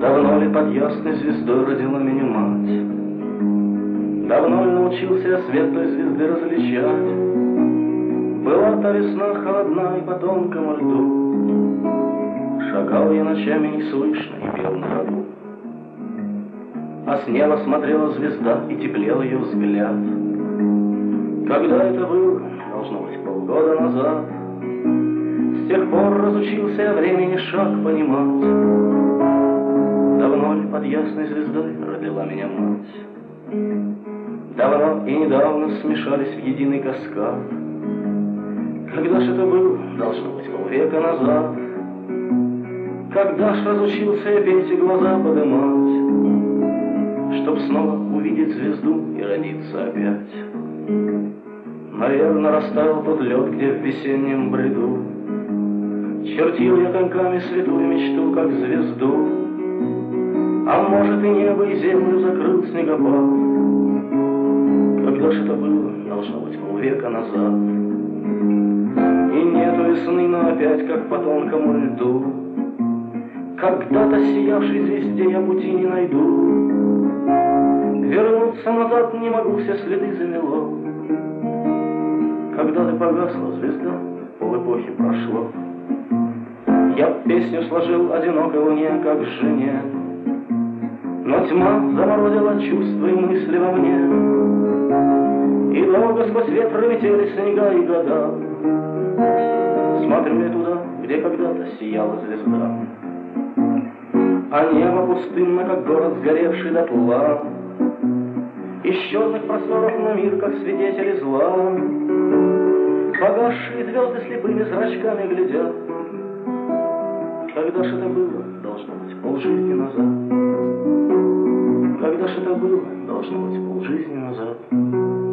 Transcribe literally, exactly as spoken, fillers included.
Давно ли под ясной звездой родила меня мать? Давно ли научился я светлой звезды различать? Была та весна холодна и по тонкому льду. Шагал я ночами неслышно и пел на ходу. А с неба смотрела звезда, и теплел ее взгляд. Когда это было, должно быть, полгода назад. С тех пор разучился я времени шаг понимать. Давно ли под ясной звездой родила меня мать? Давно и недавно смешались в единый каскад. Когда ж это было, должно быть, полвека назад. Когда ж разучился я петь и глаза подымать, чтоб снова увидеть звезду и родиться опять. Наверно, растаял тот лед, где в весеннем бреду чертил я коньками святую мечту, как звезду. А может, и небо, и землю закрыл снегопад. Когда ж это было, должно быть, полвека назад. И нету весны, но опять, как по тонкому льду, когда-то сиявшей звезде я пути не найду. Вернуться назад не могу, все следы замело. Когда ты погасла, звезда, полэпохи прошло. Я песню сложил одинокой луне, как жене, но тьма заморозила чувства и мысли во мне. И долго сквозь ветры летели снега и года. Смотрю я туда, где когда-то сияла звезда. А небо пустынно, как город, сгоревший дотла. Из черных просторов на мир, как свидетели зла. Погасшие звезды слепыми зрачками глядят. Когда ж это было, должно быть, полжизни назад. Когда ж это было, должно быть, полжизни назад.